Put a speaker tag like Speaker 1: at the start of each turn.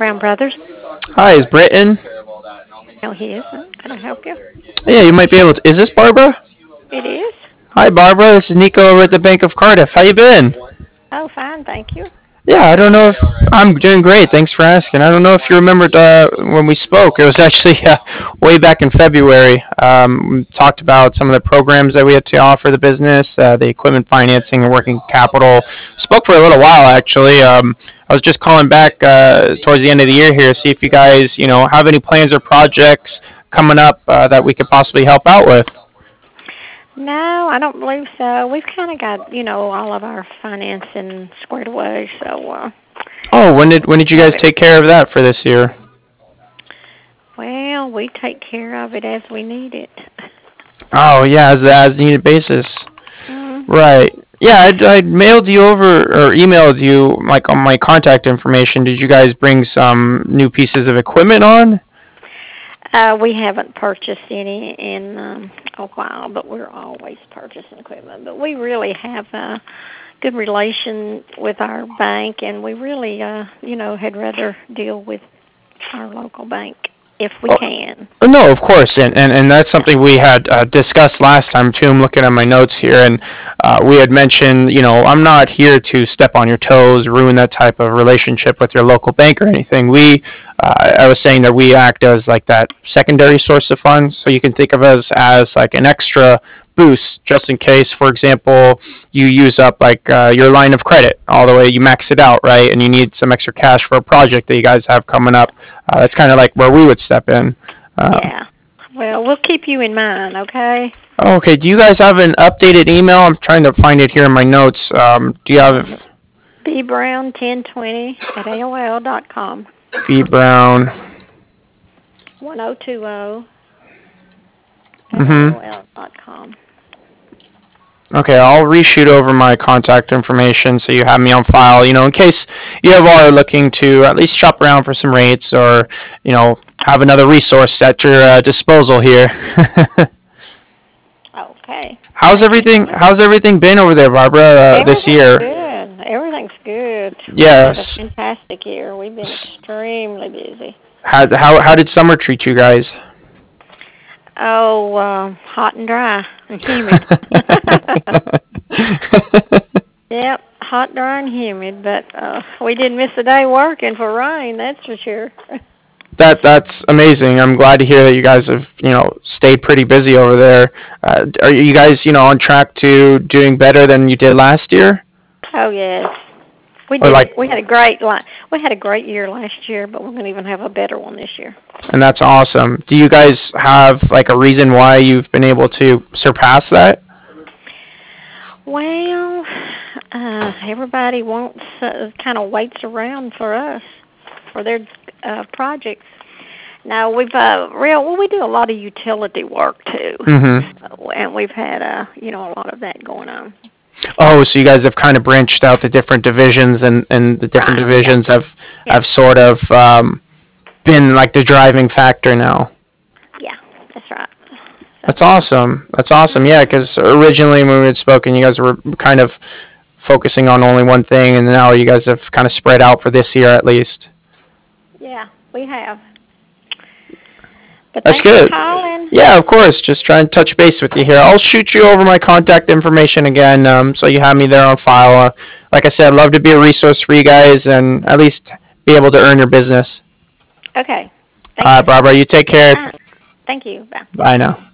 Speaker 1: Brown Brothers.
Speaker 2: Hi, is Britton?
Speaker 1: No, he isn't. Can I help you?
Speaker 2: Yeah, you might be able to. Is this Barbara?
Speaker 1: It is.
Speaker 2: Hi, Barbara. This is Nico over at the Bank of Cardiff. How you been?
Speaker 1: Oh, fine, thank you.
Speaker 2: Yeah, I don't know if I'm doing great. Thanks for asking. I don't know if you remembered when we spoke. It was actually way back in February. We talked about some of the programs that we had to offer the business, the equipment financing and working capital. Spoke for a little while actually. I was just calling back towards the end of the year here, see if you guys, have any plans or projects coming up that we could possibly help out with.
Speaker 1: No, I don't believe so. We've kind of got, all of our financing squared away. So,
Speaker 2: Oh, when did you guys take care of that for this year?
Speaker 1: well, we take care of it as we need it.
Speaker 2: Oh yeah, as needed basis.
Speaker 1: Hmm.
Speaker 2: Right. Yeah, I mailed you over or emailed you like on my contact information. Did you guys bring some new pieces of equipment on?
Speaker 1: We haven't purchased any in a while, but we're always purchasing equipment. But we really have a good relation with our bank, and we really, had rather deal with our local bank if we
Speaker 2: Oh,
Speaker 1: can.
Speaker 2: no, of course, and that's something we had discussed last time too. I'm looking at my notes here, and we had mentioned, I'm not here to step on your toes, ruin that type of relationship with your local bank or anything. I was saying that we act as like that secondary source of funds, so you can think of us as like an extra boost just in case, for example, you use up like your line of credit all the way, you max it out, right, and you need some extra cash for a project that you guys have coming up. That's kind of like where we would step in. Um,
Speaker 1: Yeah. Well, we'll keep you in mind, okay?
Speaker 2: okay, do you guys have an updated email? I'm trying to find it here in my notes. Do you have
Speaker 1: bbrown1020 at AOL.com.
Speaker 2: V Brown?
Speaker 1: 1020 at
Speaker 2: Mm-hmm.
Speaker 1: AOL.com.
Speaker 2: Okay, I'll reshoot over my contact information so you have me on file, in case you ever are looking to at least shop around for some rates or, have another resource at your disposal here.
Speaker 1: Okay.
Speaker 2: How's
Speaker 1: Thank you so
Speaker 2: everything?
Speaker 1: much.
Speaker 2: How's everything been over there, Barbara, this
Speaker 1: Everything's
Speaker 2: year?
Speaker 1: good. Everything's good. We've had a
Speaker 2: Yes.
Speaker 1: fantastic year. We've been
Speaker 2: S-
Speaker 1: extremely busy.
Speaker 2: how did summer treat you guys?
Speaker 1: Oh, hot and dry and humid. Yep, hot, dry, and humid. But we didn't miss a day working for rain. That's for sure.
Speaker 2: That's amazing. I'm glad to hear that you guys have stayed pretty busy over there. Are you guys on track to doing better than you did last year?
Speaker 1: Oh yes, we
Speaker 2: Or
Speaker 1: did.
Speaker 2: like,
Speaker 1: We had a great year last year, but we're going to even have a better one this year.
Speaker 2: and that's awesome. Do you guys have like a reason why you've been able to surpass that?
Speaker 1: Well, everybody wants kind of waits around for us for their projects. Now we do a lot of utility work too,
Speaker 2: Mm-hmm.
Speaker 1: so, and we've had a lot of that going on.
Speaker 2: Oh, so you guys have kind of branched out the different divisions, and the different
Speaker 1: Right. Yeah.
Speaker 2: divisions
Speaker 1: Yeah.
Speaker 2: have sort of been like the driving factor now.
Speaker 1: Yeah. That's right. So.
Speaker 2: That's awesome. That's awesome. Yeah, because originally when we had spoken, you guys were kind of focusing on only one thing, and now you guys have kind of spread out for this year at least.
Speaker 1: Yeah, we have. But
Speaker 2: That's
Speaker 1: thanks for
Speaker 2: good.
Speaker 1: calling.
Speaker 2: Yeah, of course. Just trying to touch base with you here. I'll shoot you over my contact information again, so you have me there on file. Like I said, I'd love to be a resource for you guys and at least be able to earn your business.
Speaker 1: Okay.
Speaker 2: All
Speaker 1: Thanks.
Speaker 2: right, Barbara, you take care.
Speaker 1: Thank you. Bye.
Speaker 2: Bye now.